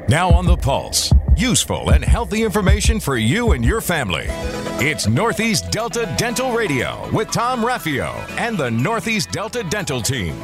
Now on the Pulse, useful and healthy information for you and your family. It's Northeast Delta Dental Radio with Tom Raffio and the Northeast Delta Dental Team.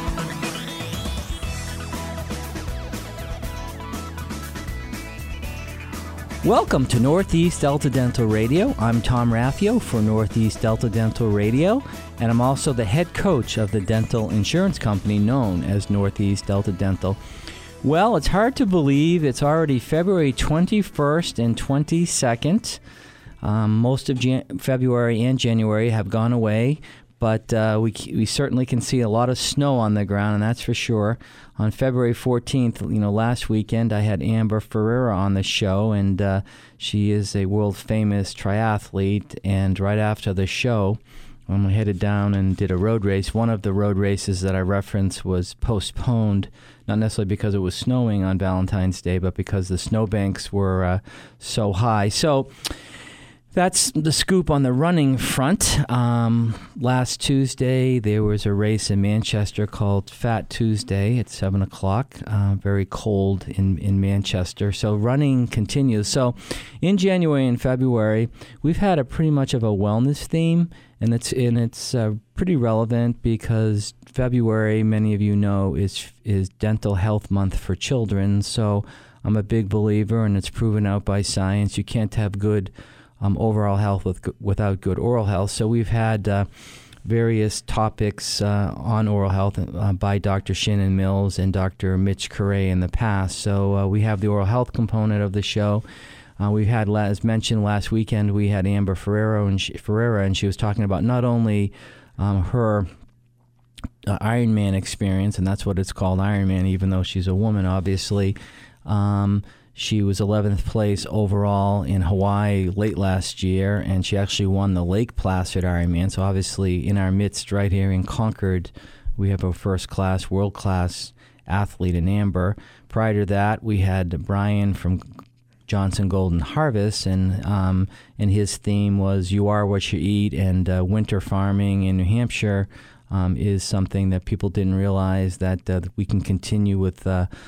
Welcome to Northeast Delta Dental Radio. I'm Tom Raffio for Northeast Delta Dental Radio, and I'm also the head coach of the dental insurance company known as Northeast Delta Dental. Well, it's hard to believe it's already February 21st and 22nd. Most of February and January have gone away, but we certainly can see a lot of snow on the ground, and that's for sure. On February 14th, last weekend, I had Amber Ferreira on the show, and she is a world-famous triathlete, and right after the show, I headed down and did a road race. One of the road races that I referenced was postponed, not necessarily because it was snowing on Valentine's Day, but because the snowbanks were so high. So that's the scoop on the running front. Last Tuesday, there was a race in Manchester called Fat Tuesday at 7 o'clock. Very cold in Manchester. So running continues. So in January and February, we've had a pretty much of a wellness theme, and it's pretty relevant because February, many of you know, is Dental Health Month for children. So I'm a big believer, and it's proven out by science. You can't have good overall health without good oral health. So we've had various topics on oral health by Dr. Shannon Mills and Dr. Mitch Correa in the past. So we have the oral health component of the show. We've had, as mentioned last weekend, we had Amber Ferreira, and she was talking about not only her Ironman experience, and that's what it's called, Ironman, even though she's a woman, obviously. She was 11th place overall in Hawaii late last year, and she actually won the Lake Placid Ironman. So obviously in our midst right here in Concord, we have a first-class, world-class athlete in Amber. Prior to that, we had Brian from Johnson Golden Harvest, and his theme was "You Are What You Eat," and winter farming in New Hampshire is something that people didn't realize that we can continue with,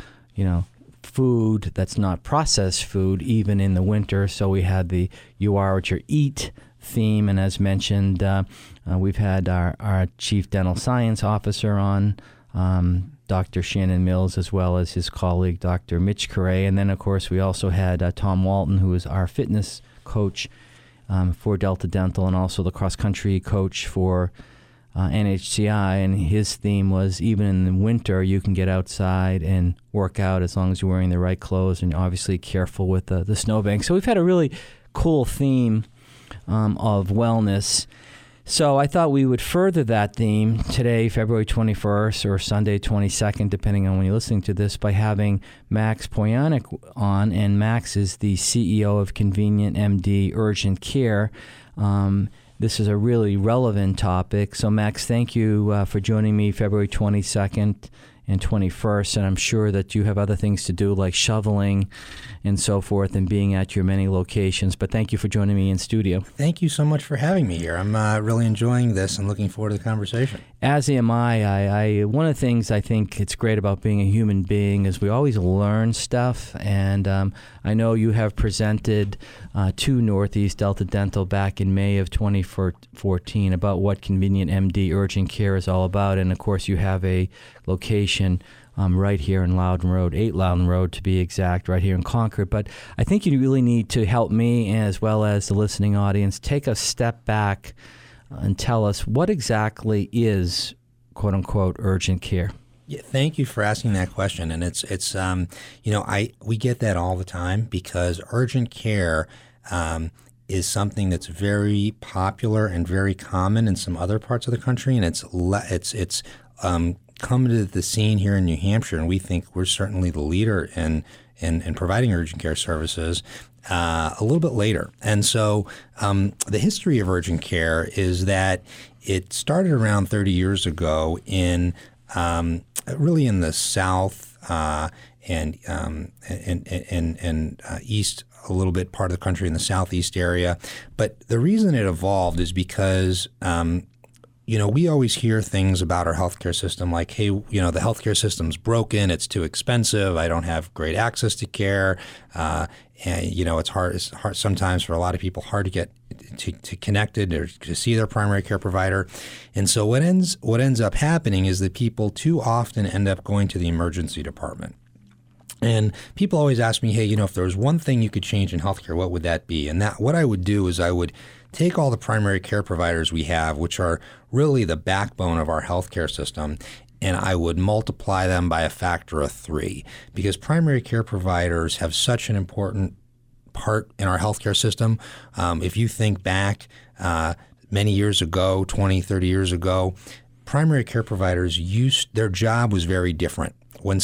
food that's not processed food even in the winter. So we had the "You Are What You Eat" theme, and as mentioned, we've had our Chief Dental Science Officer on, Dr. Shannon Mills, as well as his colleague, Dr. Mitch Correa. And then, of course, we also had Tom Walton, who is our fitness coach for Delta Dental and also the cross-country coach for NHCI. And his theme was, even in the winter, you can get outside and work out as long as you're wearing the right clothes and obviously careful with the snowbank. So we've had a really cool theme of wellness. So I thought we would further that theme today, February 21st or Sunday 22nd, depending on when you're listening to this, by having Max Poyanek on. And Max is the CEO of Convenient MD Urgent Care. This is a really relevant topic. So Max, thank you for joining me February 22nd and 21st. And I'm sure that you have other things to do like shoveling and so forth and being at your many locations. But thank you for joining me in studio. Thank you so much for having me here. I'm really enjoying this and looking forward to the conversation. As am I. One of the things I think it's great about being a human being is we always learn stuff. And I know you have presented to Northeast Delta Dental back in May of 2014 about what Convenient MD Urgent Care is all about. And, of course, you have a location right here in Loudon Road, 8 Loudon Road to be exact, right here in Concord. But I think you really need to help me as well as the listening audience take a step back and tell us what exactly is, quote unquote, urgent care. Yeah, thank you for asking that question. And it's we get that all the time because urgent care is something that's very popular and very common in some other parts of the country, and it's come to the scene here in New Hampshire, and we think we're certainly the leader in providing urgent care services a little bit later. And so the history of urgent care is that it started around 30 years ago in really in the South and East, a little bit part of the country in the Southeast area. But the reason it evolved is because we always hear things about our healthcare system like, hey, the healthcare system's broken, it's too expensive, I don't have great access to care, and it's hard sometimes for a lot of people, hard to get to connected or to see their primary care provider. And so what ends up happening is that people too often end up going to the emergency department. And people always ask me, hey, if there was one thing you could change in healthcare, what would that be? And what I would do is I would take all the primary care providers we have, which are really the backbone of our healthcare system, and I would multiply them by a factor of 3, because primary care providers have such an important part in our healthcare system. If you think back many years ago, 20, 30 years ago, primary care providers their job was very different.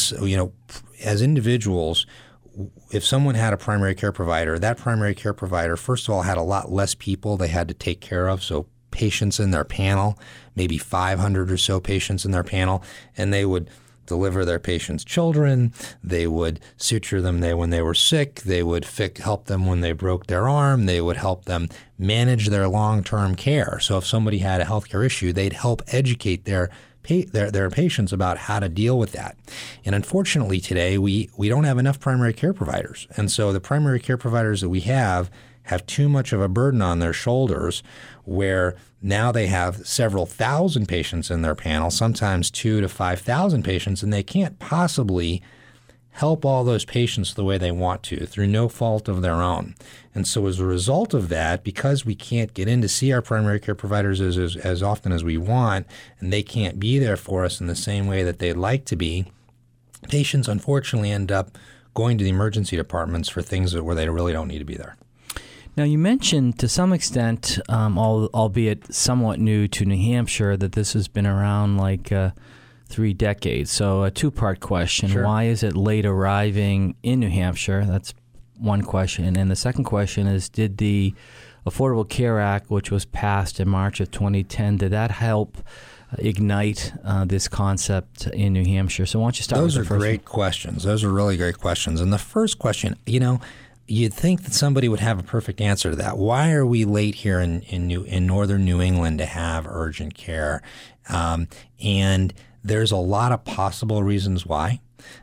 As individuals, if someone had a primary care provider, that primary care provider, first of all, had a lot less people they had to take care of. So patients in their panel, maybe 500 or so patients in their panel, and they would deliver their patients' children. They would suture them when they were sick. They would help them when they broke their arm. They would help them manage their long-term care. So if somebody had a healthcare issue, they'd help educate their patients about how to deal with that. And unfortunately today, we don't have enough primary care providers. And so the primary care providers that we have too much of a burden on their shoulders, where now they have several thousand patients in their panel, sometimes 2,000 to 5,000 patients, and they can't possibly help all those patients the way they want to through no fault of their own. And so as a result of that, because we can't get in to see our primary care providers as often as we want, and they can't be there for us in the same way that they'd like to be, patients unfortunately end up going to the emergency departments for things where they really don't need to be there. Now, you mentioned to some extent, albeit somewhat new to New Hampshire, that this has been around like 3 decades. So a two-part question. Sure. Why is it late arriving in New Hampshire? That's one question. And the second question is, did the Affordable Care Act, which was passed in March of 2010, did that help ignite this concept in New Hampshire? So why don't you start with the first one? Those are great questions. Those are really great questions. And the first question, you'd think that somebody would have a perfect answer to that. Why are we late here in northern New England to have urgent care? And there's a lot of possible reasons why.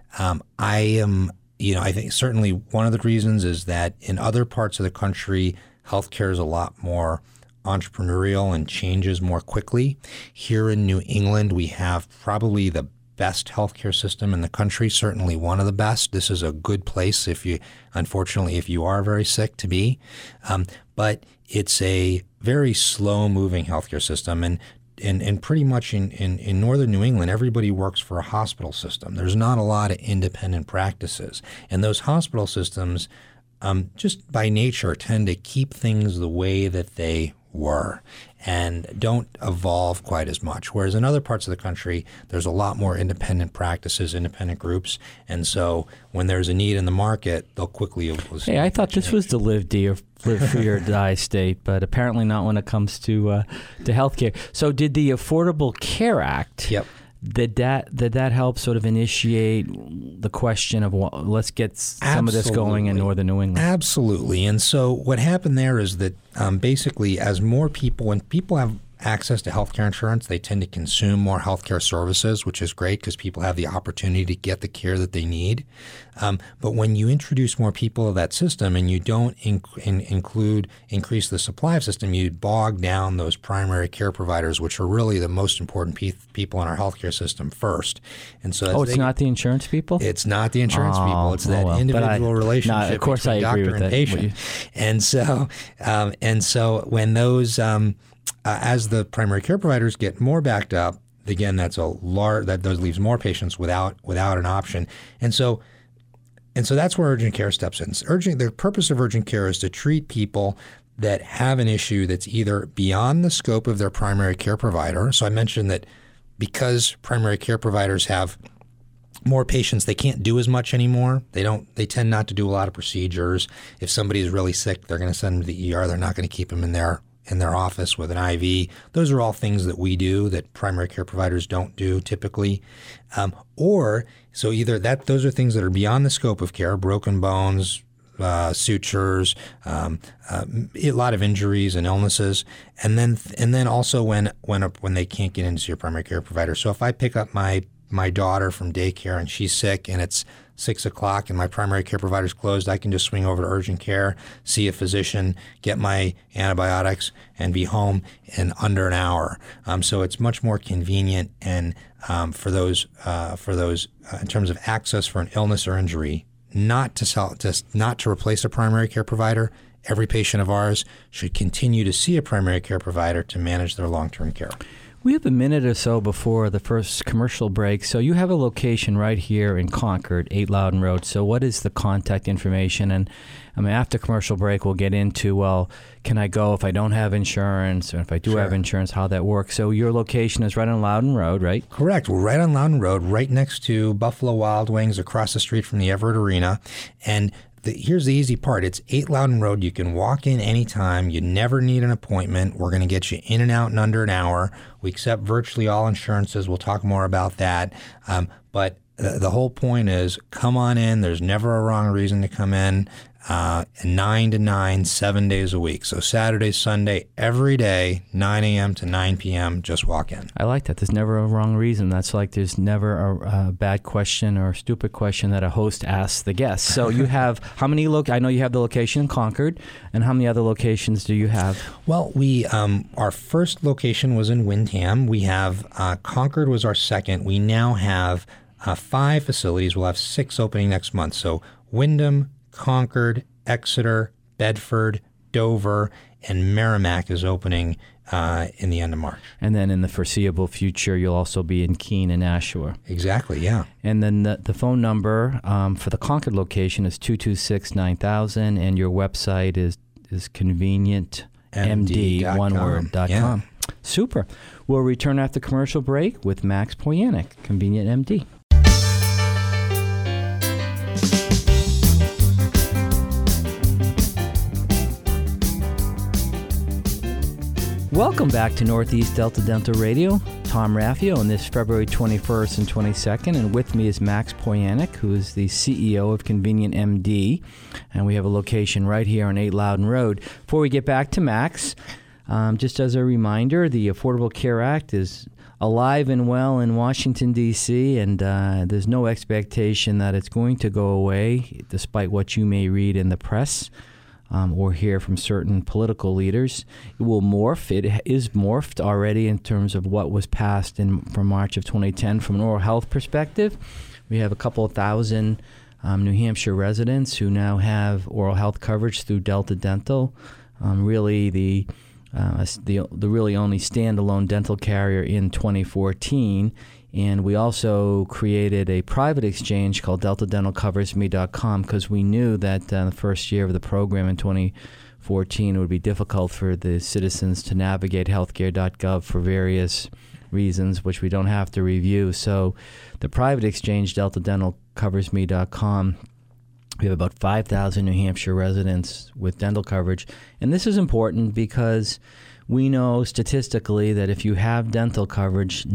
I think certainly one of the reasons is that in other parts of the country, healthcare is a lot more entrepreneurial and changes more quickly. Here in New England, we have probably the best healthcare system in the country, certainly one of the best. This is a good place if you are very sick to be. But it's a very slow-moving healthcare system. And pretty much in northern New England, everybody works for a hospital system. There's not a lot of independent practices. And those hospital systems, just by nature, tend to keep things the way that they were and don't evolve quite as much. Whereas in other parts of the country, there's a lot more independent practices, independent groups. And so when there's a need in the market, they'll quickly... Hey, I thought this was the live free or die state, but apparently not when it comes to healthcare. So did the Affordable Care Act... Yep. Did that help sort of initiate the question of let's get some of this going in northern New England? Absolutely. And so what happened there is that basically as more people, when people have access to healthcare insurance, they tend to consume more healthcare services, which is great because people have the opportunity to get the care that they need. But when you introduce more people to that system and you don't increase the supply of system, you bog down those primary care providers, which are really the most important people in our healthcare system first. And so it's not the insurance people? It's not the insurance people. It's that individual relationship between doctor and patient. And so when those as the primary care providers get more backed up, again, those leaves more patients without an option. And so that's where urgent care steps in. The purpose of urgent care is to treat people that have an issue that's either beyond the scope of their primary care provider. So I mentioned that because primary care providers have more patients, they can't do as much anymore. They tend not to do a lot of procedures. If somebody is really sick, they're going to send them to the ER. They're not going to keep them in their office with an IV. Those are all things that we do that primary care providers don't do typically. Those are things that are beyond the scope of care, broken bones, sutures, a lot of injuries and illnesses, and then also when they can't get into your primary care provider. So if I pick up my daughter from daycare and she's sick and it's 6 o'clock and my primary care provider's closed, I can just swing over to urgent care, see a physician, get my antibiotics, and be home in under an hour. So it's much more convenient, and for those in terms of access for an illness or injury, not to replace a primary care provider. Every patient of ours should continue to see a primary care provider to manage their long-term care. We have a minute or so before the first commercial break. So you have a location right here in Concord, 8 Loudon Road. So what is the contact information? And after commercial break, we'll get into, well, can I go if I don't have insurance? Or if I do have insurance, how that works. So your location is right on Loudon Road, right? Correct. We're right on Loudon Road, right next to Buffalo Wild Wings, across the street from the Everett Arena. And here's the easy part. It's 8 Loudon Road. You can walk in anytime. You never need an appointment. We're going to get you in and out in under an hour. We accept virtually all insurances. We'll talk more about that. But the whole point is, come on in. There's never a wrong reason to come in. 9 to 9, 7 days a week. So Saturday, Sunday, every day, 9 a.m. to 9 p.m., just walk in. I like that. There's never a wrong reason. That's like there's never a bad question or a stupid question that a host asks the guest. So you have how many I know you have the location in Concord, and how many other locations do you have? Well, we our first location was in Windham. We have Concord was our second. We now have 5 facilities. We'll have 6 opening next month. So Windham, Concord, Exeter, Bedford, Dover, and Merrimack is opening in the end of March. And then in the foreseeable future, you'll also be in Keene and Nashua. Exactly, yeah. And then the phone number for the Concord location is 226-9000, and your website is convenientmd, one word.com. Yeah. Super. We'll return after commercial break with Max Poyanek, Convenient MD. Welcome back to Northeast Delta Dental Radio. Tom Raffio on this February 21st and 22nd, and with me is Max Poyanek, who is the CEO of Convenient MD, and we have a location right here on 8 Loudon Road. Before we get back to Max, just as a reminder, the Affordable Care Act is alive and well in Washington, D.C., and there's no expectation that it's going to go away, despite what you may read in the press. Or hear from certain political leaders. It will morph. It is morphed already in terms of what was passed from March of 2010 from an oral health perspective. We have a couple of thousand New Hampshire residents who now have oral health coverage through Delta Dental. Really the really only standalone dental carrier in 2014. And we also created a private exchange called DeltaDentalCoversMe.com because we knew that the first year of the program in 2014 it would be difficult for the citizens to navigate healthcare.gov for various reasons, which we don't have to review. So the private exchange, DeltaDentalCoversMe.com, we have about 5,000 New Hampshire residents with dental coverage. And this is important because we know statistically that if you have dental coverage,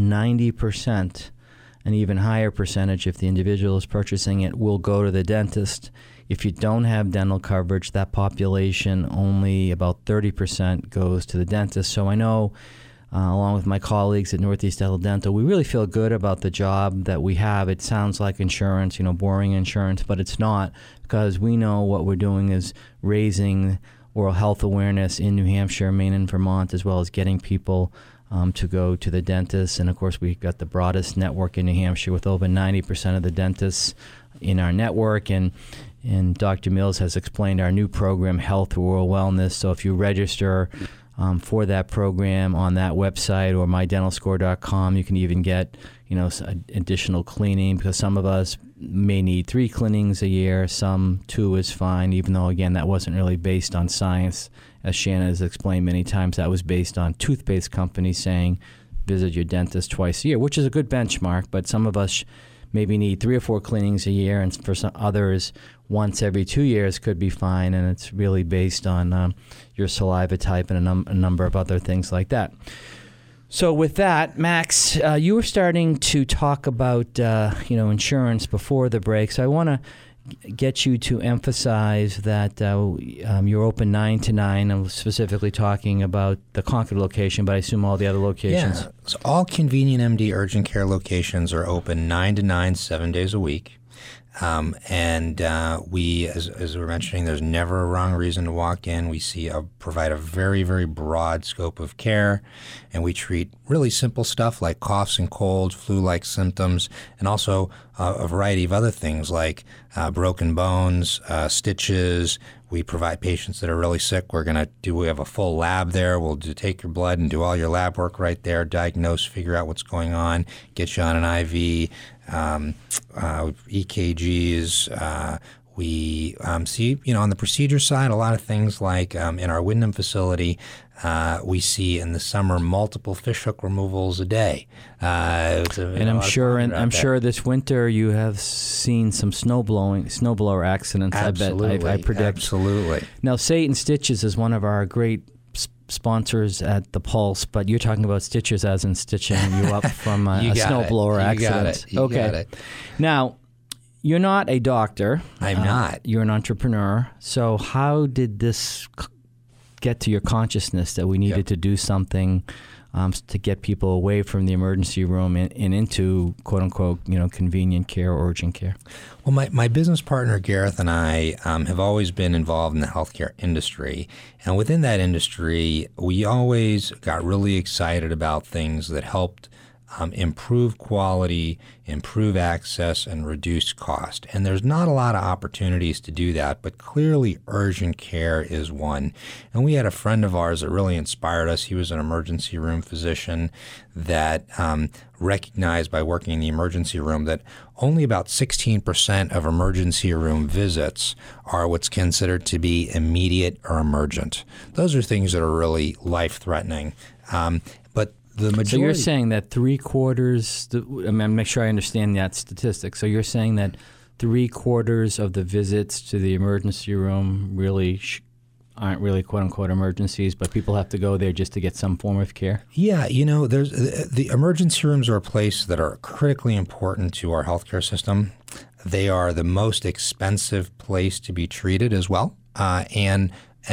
90%, an even higher percentage if the individual is purchasing it, will go to the dentist. If you don't have dental coverage, that population, only about 30% goes to the dentist. So I know, along with my colleagues at Northeast Delta Dental, we really feel good about the job that we have. It sounds like insurance, boring insurance, but it's not, because we know what we're doing is raising oral health awareness in New Hampshire, Maine, and Vermont, as well as getting people to go to the dentist. And, of course, we've got the broadest network in New Hampshire with over 90% of the dentists in our network. And Dr. Mills has explained our new program, Health through Oral Wellness. So if you register for that program on that website or mydentalscore.com, you can even get additional cleaning, because some of us may need 3 cleanings a year, some 2 is fine, even though, again, that wasn't really based on science. As Shannon has explained many times, that was based on toothpaste companies saying visit your dentist twice a year, which is a good benchmark, but some of us maybe need 3 or 4 cleanings a year, and for some others, once every 2 years could be fine, and it's really based on your saliva type and a number of other things like that. So with that, Max, you were starting to talk about insurance before the break, so I want to get you to emphasize that you're open 9 to 9. I'm specifically talking about the Concord location, but I assume all the other locations. Yeah, so all Convenient MD urgent care locations are open 9 to 9, 7 days a week. We, as we're mentioning, there's never a wrong reason to walk in. We provide a very, very broad scope of care, and we treat really simple stuff like coughs and colds, flu-like symptoms, and also a variety of other things like broken bones, stitches. We provide patients that are really sick. We have a full lab there. We'll take your blood and do all your lab work right there, diagnose, figure out what's going on, get you on an IV, EKGs. We see, on the procedure side, a lot of things like in our Windham facility, we see in the summer multiple fishhook removals a day. I'm sure this winter you have seen some snowblower accidents. Absolutely, I predict. Absolutely. Now, Satan Stitches is one of our great sponsors at the Pulse, but you're talking about stitches as in stitching you up from a snowblower accident. You got it. Now, you're not a doctor. I'm not. You're an entrepreneur. So how did this get to your consciousness that we needed to do something to get people away from the emergency room and into, quote unquote, convenient care or urgent care? Well, my business partner, Gareth, and I have always been involved in the healthcare industry. And within that industry, we always got really excited about things that helped improve quality, improve access, and reduce cost. And there's not a lot of opportunities to do that, but clearly urgent care is one. And we had a friend of ours that really inspired us. He was an emergency room physician that recognized by working in the emergency room that only about 16% of emergency room visits are what's considered to be immediate or emergent. Those are things that are really life-threatening. But the majority. So you're saying that 3/4, make sure I understand that statistic. So you're saying that 3/4 of the visits to the emergency room really aren't really quote unquote emergencies, but people have to go there just to get some form of care? Yeah, there's the emergency rooms are a place that are critically important to our healthcare system. They are the most expensive place to be treated as well, and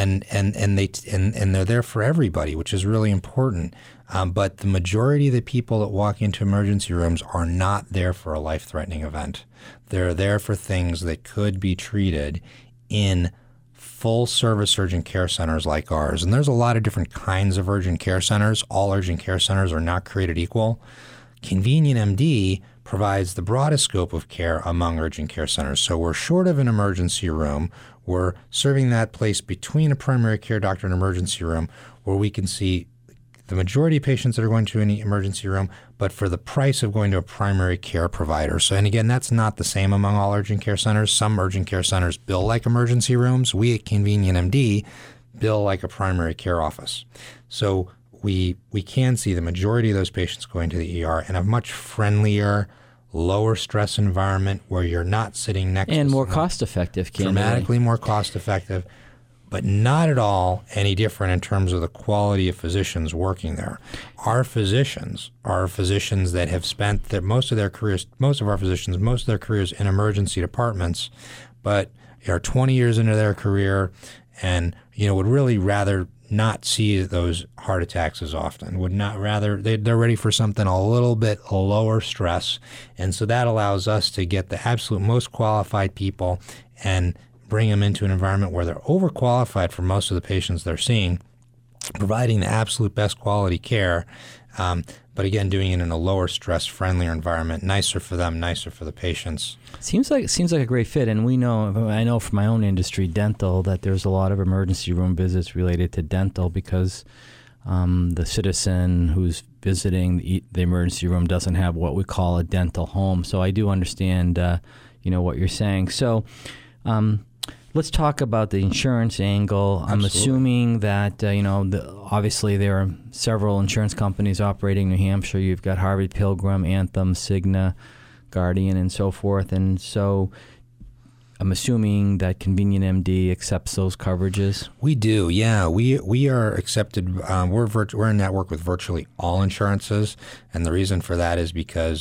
they're there for everybody, which is really important. But the majority of the people that walk into emergency rooms are not there for a life-threatening event. They're there for things that could be treated in full-service urgent care centers like ours. And there's a lot of different kinds of urgent care centers. All urgent care centers are not created equal. Convenient MD provides the broadest scope of care among urgent care centers. So we're short of an emergency room. We're serving that place between a primary care doctor and an emergency room where we can see the majority of patients that are going to any emergency room, but for the price of going to a primary care provider. So, and again, that's not the same among all urgent care centers. Some urgent care centers bill like emergency rooms. We at Convenient MD bill like a primary care office. So we can see the majority of those patients going to the ER in a much friendlier, lower stress environment where you're not sitting next to and more cost effective. Dramatically more cost effective, but not at all any different in terms of the quality of physicians working there. Our physicians are physicians that have spent most of their careers in emergency departments, but are 20 years into their career and would really rather not see those heart attacks as often. They're ready for something a little bit lower stress, and so that allows us to get the absolute most qualified people and bring them into an environment where they're overqualified for most of the patients they're seeing, providing the absolute best quality care, but again, doing it in a lower stress, friendlier environment, nicer for them, nicer for the patients. Seems like a great fit, and I know from my own industry, dental, that there's a lot of emergency room visits related to dental because the citizen who's visiting the emergency room doesn't have what we call a dental home. So I do understand, what you're saying. So. Let's talk about the insurance angle. Absolutely. I'm assuming that, obviously there are several insurance companies operating in New Hampshire. You've got Harvard Pilgrim, Anthem, Cigna, Guardian, and so forth. And so I'm assuming that Convenient MD accepts those coverages? We do, yeah. We are accepted. We're in network with virtually all insurances. And the reason for that is because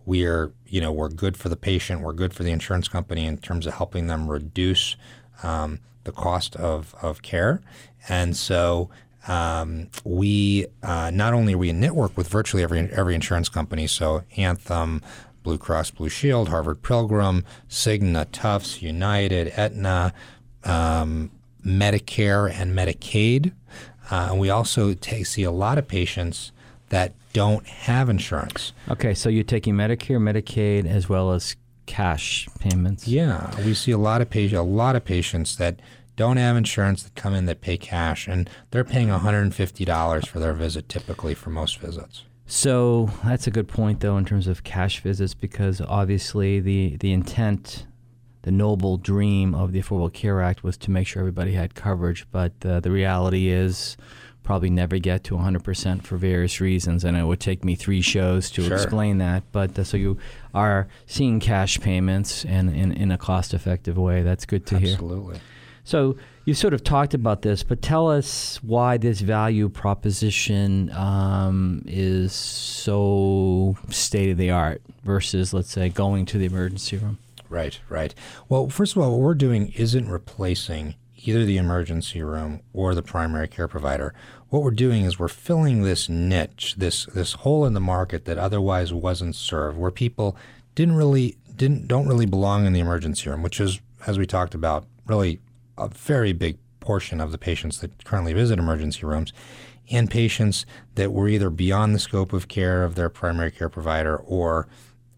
we're good for the patient, we're good for the insurance company in terms of helping them reduce the cost of care. And so we not only are we in network with virtually every insurance company, so Anthem, Blue Cross Blue Shield, Harvard Pilgrim, Cigna, Tufts, United, Aetna, Medicare, and Medicaid. And we also see a lot of patients that don't have insurance. Okay, so you're taking Medicare, Medicaid, as well as cash payments. Yeah, we see a lot of patients that don't have insurance that come in that pay cash, and they're paying $150 for their visit typically for most visits. So that's a good point, though, in terms of cash visits, because obviously the intent, the noble dream of the Affordable Care Act was to make sure everybody had coverage, but the reality is probably never get to 100% for various reasons, and it would take me 3 shows to explain that. But so you are seeing cash payments and in a cost-effective way. That's good to hear. Absolutely. So you sort of talked about this, but tell us why this value proposition is so state-of-the-art versus, let's say, going to the emergency room. Right. Well, first of all, what we're doing isn't replacing either the emergency room or the primary care provider. What we're doing is we're filling this niche, this hole in the market that otherwise wasn't served, where people don't really belong in the emergency room, which is, as we talked about, really a very big portion of the patients that currently visit emergency rooms, and patients that were either beyond the scope of care of their primary care provider or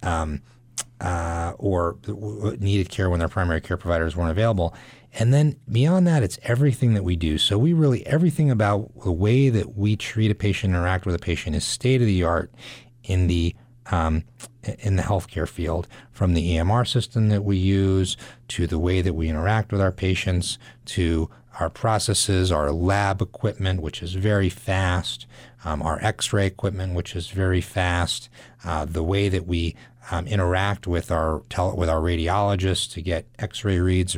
needed care when their primary care providers weren't available. And then beyond that, it's everything that we do. So everything about the way that we treat a patient, interact with a patient is state of the art in the healthcare field, from the EMR system that we use to the way that we interact with our patients, to our processes, our lab equipment, which is very fast, our X-ray equipment, which is very fast, the way that we interact with our radiologists to get X-ray reads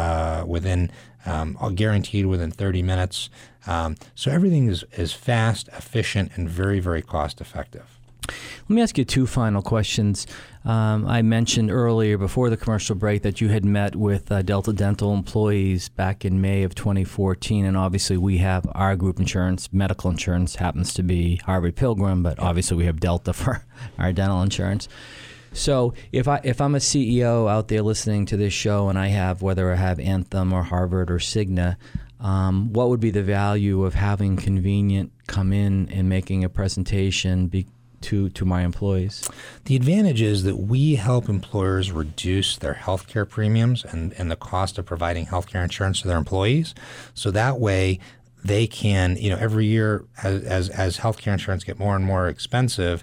guaranteed within 30 minutes. So everything is fast, efficient, and very, very cost effective. Let me ask you 2 final questions. I mentioned earlier before the commercial break that you had met with Delta Dental employees back in May of 2014, and obviously we have our group insurance. Medical insurance happens to be Harvard Pilgrim, but obviously we have Delta for our dental insurance. So if I'm a CEO out there listening to this show and I have, whether I have Anthem or Harvard or Cigna, what would be the value of having Convenient come in and making a presentation to my employees? The advantage is that we help employers reduce their healthcare premiums and the cost of providing healthcare insurance to their employees. So that way they can, every year as healthcare insurance get more and more expensive,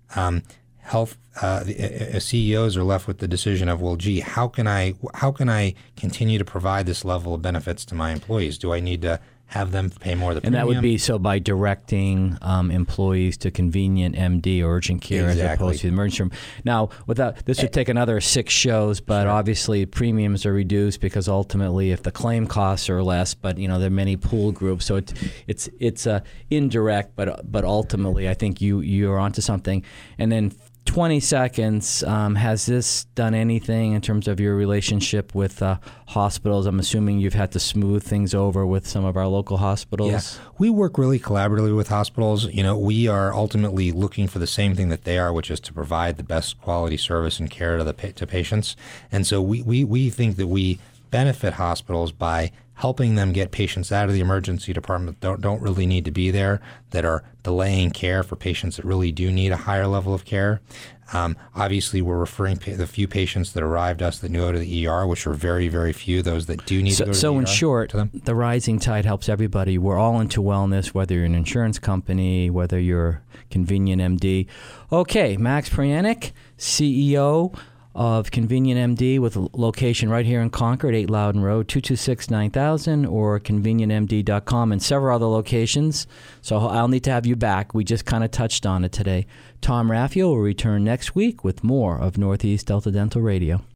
CEOs are left with the decision of, well, gee, how can I continue to provide this level of benefits to my employees? Do I need to have them pay more of the premium? And that would be so by directing employees to Convenient MD or urgent care as opposed to the emergency room. Now, this would take another 6 shows, but obviously premiums are reduced because ultimately, if the claim costs are less, but there are many pool groups, so it's indirect, but ultimately, I think you're onto something. And then 20 seconds, has this done anything in terms of your relationship with hospitals? I'm assuming you've had to smooth things over with some of our local hospitals. Yeah. We work really collaboratively with hospitals. We are ultimately looking for the same thing that they are, which is to provide the best quality service and care to patients. And so we think that we benefit hospitals by helping them get patients out of the emergency department that don't really need to be there, that are delaying care for patients that really do need a higher level of care. Obviously, we're referring the few patients that arrived us that go to the ER, which are very, very few, those that do need to go to the ER. So in short, the rising tide helps everybody. We're all into wellness, whether you're an insurance company, whether you're Convenient MD. Okay, Max Prianic, CEO of Convenient MD with a location right here in Concord, 8 Loudon Road, 226-9000, or convenientmd.com, and several other locations. So I'll need to have you back. We just kind of touched on it today. Tom Raffio will return next week with more of Northeast Delta Dental Radio.